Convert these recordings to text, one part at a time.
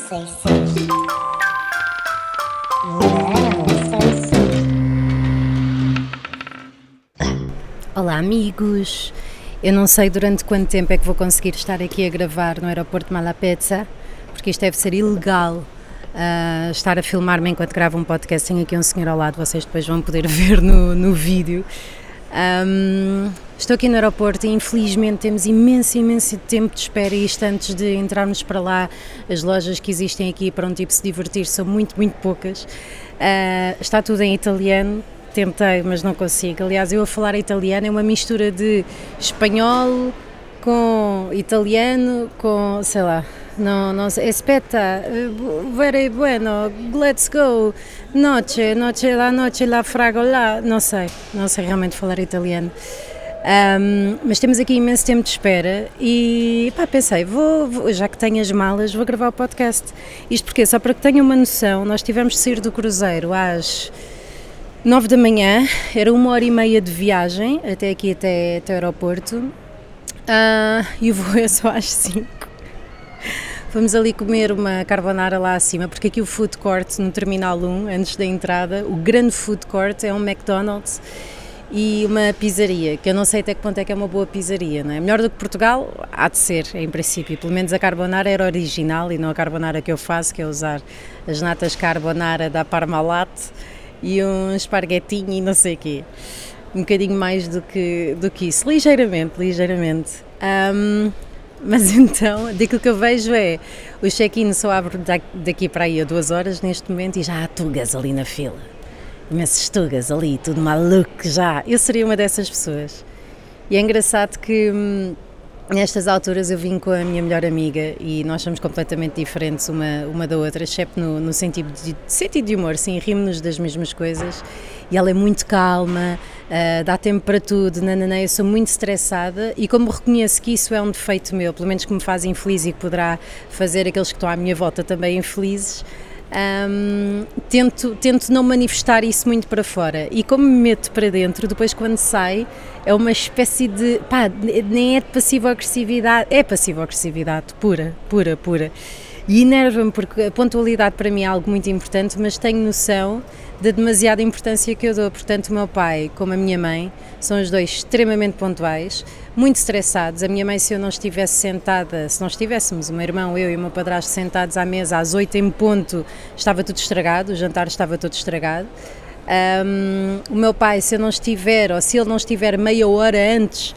sei sim. Não sei sim. Olá amigos, eu não sei durante quanto tempo é que vou conseguir estar aqui a gravar no aeroporto de Malapeza, porque isto deve ser ilegal, estar a filmar-me enquanto gravo um podcast. Tenho aqui um senhor ao lado, vocês depois vão poder ver no vídeo. Estou aqui no aeroporto e infelizmente temos imenso tempo de espera, e isto antes de entrarmos para lá. As lojas que existem aqui para um tipo se divertir são muito poucas. Está tudo em italiano. Tentei, mas não consigo. Aliás, eu a falar italiano é uma mistura de espanhol com italiano, com, sei lá, não sei, aspetta, very bueno, let's go, la noche, la fragola, não sei realmente falar italiano. Mas temos aqui imenso tempo de espera e pensei, vou, já que tenho as malas, vou gravar o podcast. Isto porque, só para que tenham uma noção, nós tivemos de sair do cruzeiro às 9 da manhã, era 1h30 de viagem até aqui, até o aeroporto, e o voo é só às 5. Vamos ali comer uma carbonara lá acima, porque aqui o food court no Terminal 1, antes da entrada, o grande food court é um McDonald's e uma pizzaria, que eu não sei até que ponto é que é uma boa pizzaria, não é? Melhor do que Portugal, há de ser, em princípio. Pelo menos a carbonara era original e não a carbonara que eu faço, que é usar as natas carbonara da Parmalat e um esparguetinho e não sei o quê, um bocadinho mais do que isso, ligeiramente, mas então, daquilo que eu vejo é, o check-in só abre daqui para aí a 2 horas neste momento e já há tugas ali na fila, imensas tugas ali, tudo maluco já. Eu seria uma dessas pessoas, e é engraçado que nestas alturas eu vim com a minha melhor amiga e nós somos completamente diferentes uma da outra, exceto no sentido de humor, sim, rimos-nos das mesmas coisas, e ela é muito calma, dá tempo para tudo, eu sou muito estressada, e como reconheço que isso é um defeito meu, pelo menos que me faz infeliz e que poderá fazer aqueles que estão à minha volta também infelizes, tento não manifestar isso muito para fora, e como me meto para dentro, depois quando sai é uma espécie de, nem é de passivo-agressividade, é passivo-agressividade pura, e enerva-me, porque a pontualidade para mim é algo muito importante, mas tenho noção da demasiada importância que eu dou. Portanto, o meu pai como a minha mãe são os dois extremamente pontuais, muito estressados. A minha mãe, se eu não estivesse sentada, se nós estivéssemos, o meu irmão, eu e o meu padrasto sentados à mesa às 8 em ponto, estava tudo estragado, o jantar estava todo estragado. O meu pai, se eu não estiver, ou se ele não estiver meia hora antes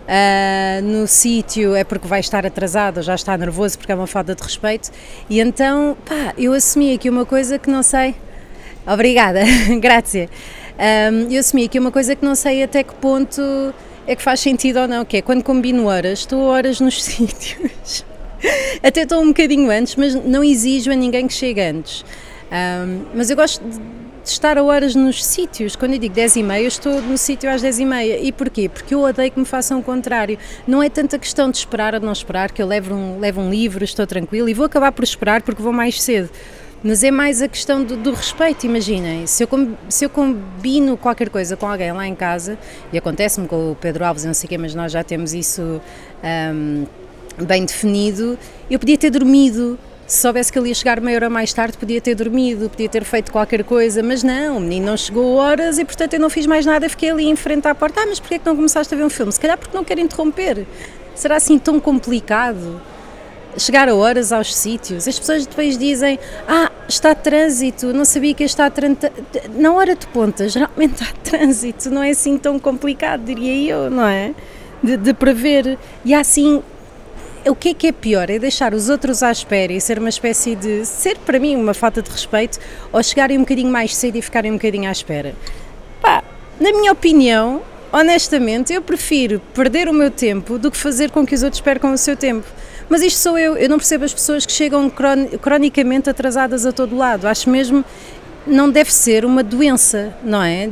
no sítio, é porque vai estar atrasado ou já está nervoso, porque é uma falta de respeito. E então, eu assumi aqui uma coisa que não sei. Obrigada, grazie. Eu assumi aqui uma coisa que não sei até que ponto é que faz sentido ou não, que é quando combino horas, estou horas nos sítios. Até estou um bocadinho antes, mas não exijo a ninguém que chegue antes. Mas eu gosto de estar a horas nos sítios. Quando eu digo 10h30, eu estou no sítio às 10h30. E porquê? Porque eu odeio que me façam o contrário. Não é tanta questão de esperar ou não esperar, que eu levo um livro, estou tranquilo e vou acabar por esperar porque vou mais cedo. Mas é mais a questão do respeito. Imaginem, se eu combino qualquer coisa com alguém lá em casa, e acontece-me com o Pedro Alves e não sei o quê, mas nós já temos isso bem definido, eu podia ter dormido. Se soubesse que ele ia chegar meia hora mais tarde, podia ter dormido, podia ter feito qualquer coisa, mas não, o menino não chegou a horas e portanto eu não fiz mais nada, fiquei ali em frente à porta. Mas porquê é que não começaste a ver um filme? Se calhar porque não quero interromper. Será assim tão complicado chegar a horas aos sítios? As pessoas depois dizem, está trânsito, não sabia que ia estar trânsito. Na hora de ponta, geralmente há trânsito, não é assim tão complicado, diria eu, não é? De prever. E assim, o que é pior? É deixar os outros à espera e ser uma espécie de, ser para mim uma falta de respeito, ou chegarem um bocadinho mais cedo e ficarem um bocadinho à espera? Na minha opinião, honestamente, eu prefiro perder o meu tempo do que fazer com que os outros percam o seu tempo. Mas isto sou eu não percebo as pessoas que chegam cronicamente atrasadas a todo lado. Acho mesmo, não deve ser uma doença, não é?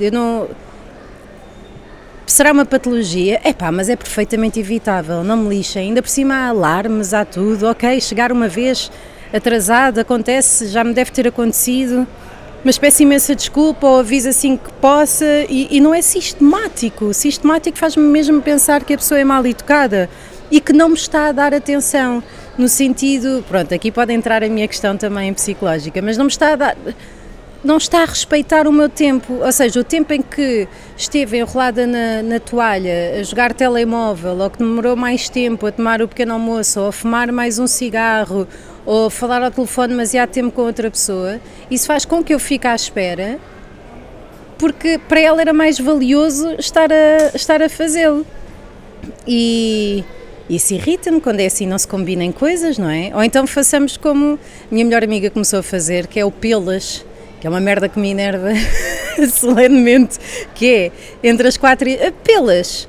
Será uma patologia? Mas é perfeitamente evitável, não me lixem. Ainda por cima há alarmes, há tudo. Ok, chegar uma vez atrasado, acontece, já me deve ter acontecido, mas peço imensa desculpa ou aviso assim que possa, e não é sistemático faz-me mesmo pensar que a pessoa é mal educada e que não me está a dar atenção. no sentido, pronto, aqui pode entrar a minha questão também psicológica, mas não me está a dar, não está a respeitar o meu tempo, ou seja, o tempo em que esteve enrolada na toalha a jogar telemóvel, ou que demorou mais tempo a tomar o pequeno almoço, ou a fumar mais um cigarro, ou a falar ao telefone demasiado tempo com outra pessoa, isso faz com que eu fique à espera, porque para ela era mais valioso estar a fazê-lo. E isso irrita-me quando é assim, não se combinem coisas, não é? Ou então façamos como a minha melhor amiga começou a fazer, que é o pelas, que é uma merda que me enerva solenemente, que é entre as 4 e... pelas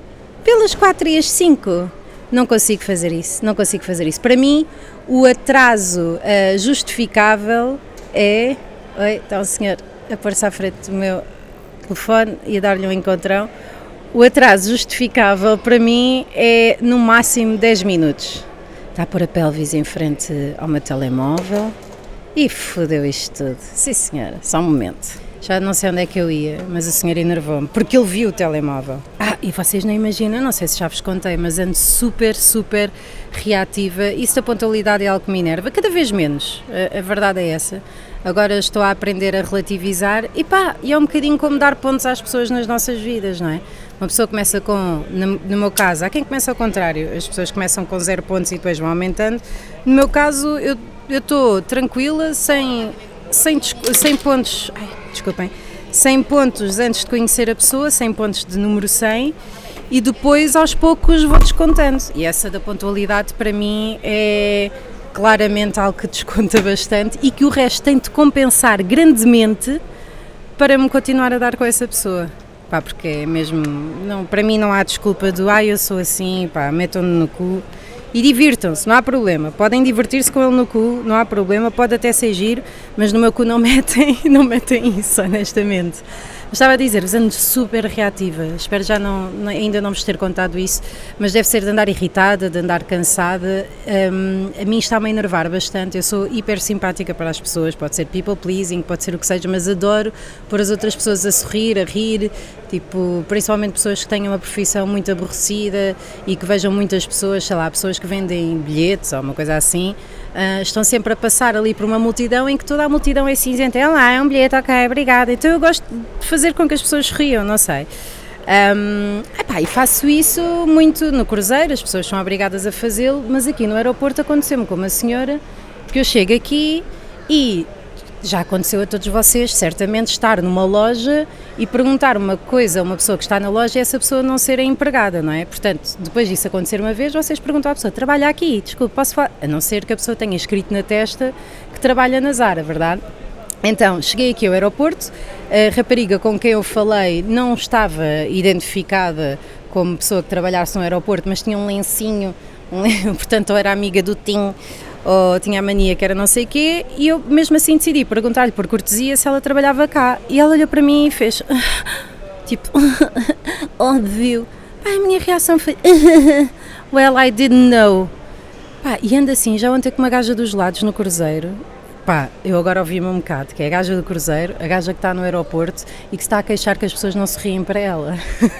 4 e as 5. Não consigo fazer isso. Para mim, o atraso justificável é... Oi, está um senhor a pôr-se à frente do meu telefone e a dar-lhe um encontrão. O atraso justificável para mim é no máximo 10 minutos. Está a pôr a pelvis em frente ao meu telemóvel e fodeu isto tudo. Sim senhora, só um momento. Já não sei onde é que eu ia, mas o senhor enervou-me, porque ele viu o telemóvel. E vocês não imaginam, não sei se já vos contei, mas ando super reativa. Isso da pontualidade é algo que me enerva, cada vez menos, a verdade é essa. Agora estou a aprender a relativizar e é um bocadinho como dar pontos às pessoas nas nossas vidas, não é? Uma pessoa começa com, no meu caso, há quem começa ao contrário, as pessoas começam com 0 pontos e depois vão aumentando. No meu caso, eu estou tranquila, sem pontos, desculpem, 100 pontos antes de conhecer a pessoa, 100 pontos de número 100, e depois aos poucos vou descontando. E essa da pontualidade para mim é claramente algo que desconta bastante e que o resto tem de compensar grandemente para me continuar a dar com essa pessoa. Porque é mesmo, não, para mim não há desculpa do eu sou assim, metam-me no cu e divirtam-se, não há problema, podem divertir-se com ele no cu, não há problema, pode até ser giro, mas no meu cu não metem isso, honestamente. Mas estava a dizer-vos, ando super reativa, espero ainda não vos ter contado isso, mas deve ser de andar irritada, de andar cansada. A mim está-me a enervar bastante, eu sou hiper simpática para as pessoas, pode ser people pleasing, pode ser o que seja, mas adoro pôr as outras pessoas a sorrir, a rir, tipo, principalmente pessoas que tenham uma profissão muito aborrecida e que vejam muitas pessoas, sei lá, pessoas que vendem bilhetes ou uma coisa assim, estão sempre a passar ali por uma multidão em que toda a multidão é cinzenta, é um bilhete, ok, obrigada, então eu gosto de fazer com que as pessoas riam, não sei. E faço isso muito no cruzeiro, as pessoas são obrigadas a fazê-lo, mas aqui no aeroporto aconteceu-me com uma senhora, porque eu chego aqui e já aconteceu a todos vocês, certamente, estar numa loja e perguntar uma coisa a uma pessoa que está na loja e essa pessoa não ser a empregada, não é? Portanto, depois disso acontecer uma vez, vocês perguntam à pessoa, trabalha aqui, desculpe, posso falar? A não ser que a pessoa tenha escrito na testa que trabalha na Zara, verdade? Então, cheguei aqui ao aeroporto, a rapariga com quem eu falei não estava identificada como pessoa que trabalhasse no aeroporto, mas tinha um lencinho, portanto, ou era amiga do Tim, ou tinha a mania que era não sei o quê, e eu mesmo assim decidi perguntar-lhe por cortesia se ela trabalhava cá, e ela olhou para mim e fez tipo, óbvio. A minha reação foi well, I didn't know. E ando assim, já ontem com uma gaja dos lados no cruzeiro, eu agora ouvi-me um bocado, que é a gaja do cruzeiro, a gaja que está no aeroporto e que se está a queixar que as pessoas não se riem para ela.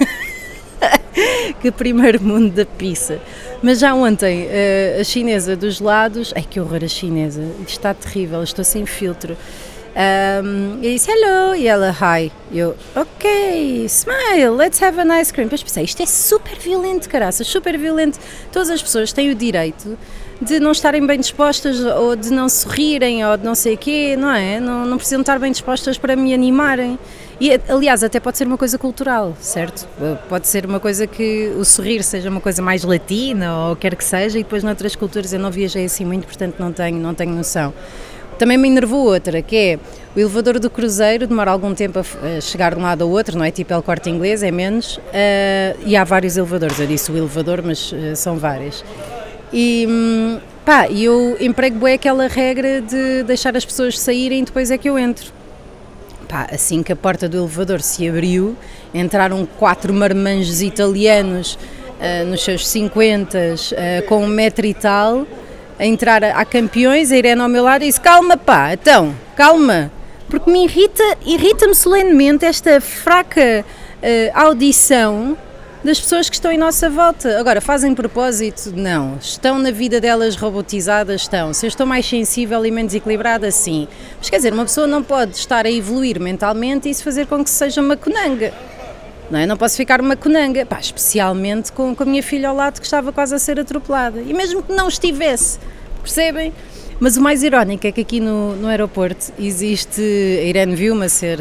Que primeiro mundo da pizza. Mas já ontem, a chinesa dos lados, que horror a chinesa, isto está terrível, estou sem filtro. Eu disse hello e ela hi. Eu, ok, smile, let's have an ice cream. Depois pensei, isto é super violento, caraças, super violento. Todas as pessoas têm o direito de não estarem bem dispostas ou de não sorrirem ou de não sei o quê, não é? Não precisam estar bem dispostas para me animarem. E, aliás, até pode ser uma coisa cultural, certo? Pode ser uma coisa que o sorrir seja uma coisa mais latina ou quer que seja, e depois noutras culturas eu não viajei assim muito, portanto não tenho noção. Também me enervou outra, que é o elevador do cruzeiro, demora algum tempo a chegar de um lado ao outro, não é tipo El Corte Inglês, é menos, e há vários elevadores, eu disse o elevador, mas são vários. E eu emprego bué aquela regra de deixar as pessoas saírem e depois é que eu entro. Assim que a porta do elevador se abriu, entraram 4 marmanjos italianos nos seus 50, com 1 metro e tal, a entrar a campeões, a Irene ao meu lado e disse, calma então, calma, porque irrita-me solenemente esta fraca audição das pessoas que estão em nossa volta. Agora, fazem propósito? Não. Estão na vida delas robotizadas? Estão. Se eu estou mais sensível e menos equilibrada? Sim. Mas quer dizer, uma pessoa não pode estar a evoluir mentalmente e isso fazer com que seja uma conanga. Não é? Não posso ficar uma conanga, pá, especialmente com a minha filha ao lado que estava quase a ser atropelada. E mesmo que não estivesse, percebem? Mas o mais irónico é que aqui no aeroporto existe, a Irene viu-me a ser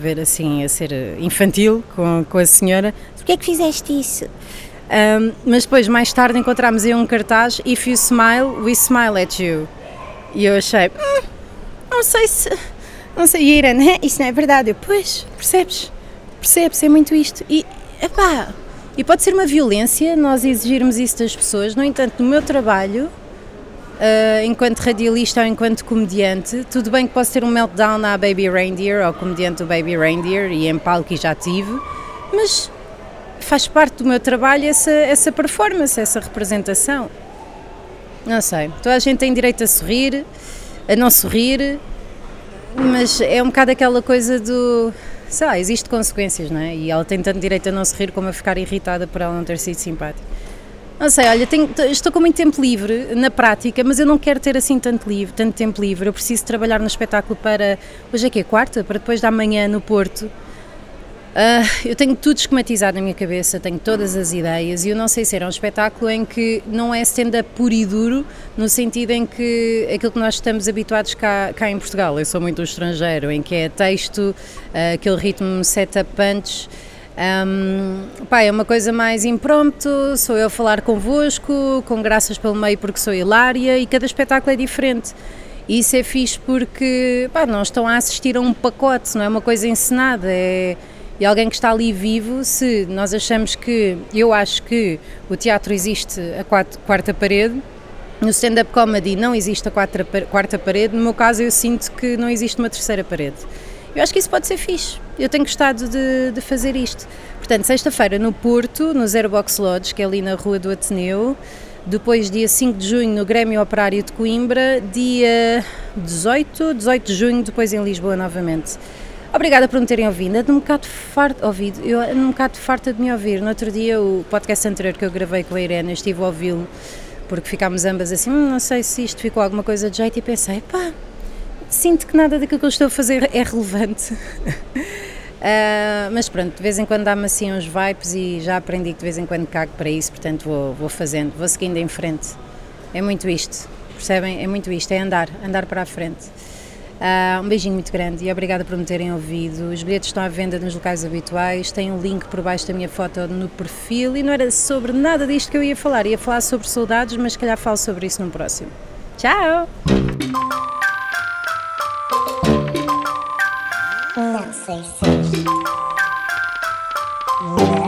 infantil com a senhora. Porquê é que fizeste isso? Mas depois, mais tarde, encontramos aí um cartaz, If you smile, we smile at you. E eu achei, não sei, e a Irene, isso não é verdade. Eu, pois, percebes, é muito isto. E, epá, e pode ser uma violência nós exigirmos isso das pessoas. No entanto, no meu trabalho, enquanto radialista ou enquanto comediante, tudo bem que posso ter um meltdown à Baby Reindeer, ao comediante do Baby Reindeer, e em palco e já tive, mas faz parte do meu trabalho essa performance, essa representação. Não sei, toda a gente tem direito a sorrir, a não sorrir, mas é um bocado aquela coisa do... sei lá, existe consequências, não é? E ela tem tanto direito a não sorrir como a ficar irritada por ela não ter sido simpática. Não sei, olha, estou com muito tempo livre na prática, mas eu não quero ter assim tanto tempo livre. Eu preciso trabalhar no espetáculo para... hoje é que é quarta? Para depois da manhã no Porto. Eu tenho tudo esquematizado na minha cabeça, tenho todas as ideias e eu não sei se era um espetáculo em que não é stand-up puro e duro, no sentido em que aquilo que nós estamos habituados cá em Portugal, eu sou muito estrangeiro, em que é texto, aquele ritmo set-up punch, é uma coisa mais impromptu, sou eu a falar convosco, com graças pelo meio porque sou hilária e cada espetáculo é diferente. E isso é fixe porque não estão a assistir a um pacote, não é uma coisa encenada, e alguém que está ali vivo. Se nós eu acho que o teatro existe a quarta parede, no stand-up comedy não existe a quarta parede, no meu caso eu sinto que não existe uma terceira parede. Eu acho que isso pode ser fixe, eu tenho gostado de fazer isto. Portanto, sexta-feira no Porto, no Zero Box Lodge, que é ali na Rua do Ateneu, depois dia 5 de junho no Grêmio Operário de Coimbra, dia 18 de junho depois em Lisboa novamente. Obrigada por me terem ouvido, ando um bocado farta de me ouvir. No outro dia, o podcast anterior que eu gravei com a Irene, eu estive a ouvi-lo, porque ficámos ambas assim, não sei se isto ficou alguma coisa de jeito, e pensei, sinto que nada daquilo que eu estou a fazer é relevante. Mas pronto, de vez em quando dá-me assim uns vibes e já aprendi que de vez em quando cago para isso, portanto vou fazendo, vou seguindo em frente. É muito isto, percebem? É muito isto, é andar para a frente. Um beijinho muito grande e obrigada por me terem ouvido. Os bilhetes estão à venda nos locais habituais, tem um link por baixo da minha foto no perfil e não era sobre nada disto que eu ia falar sobre saudades, mas se calhar falo sobre isso no próximo. Tchau! Não sei se...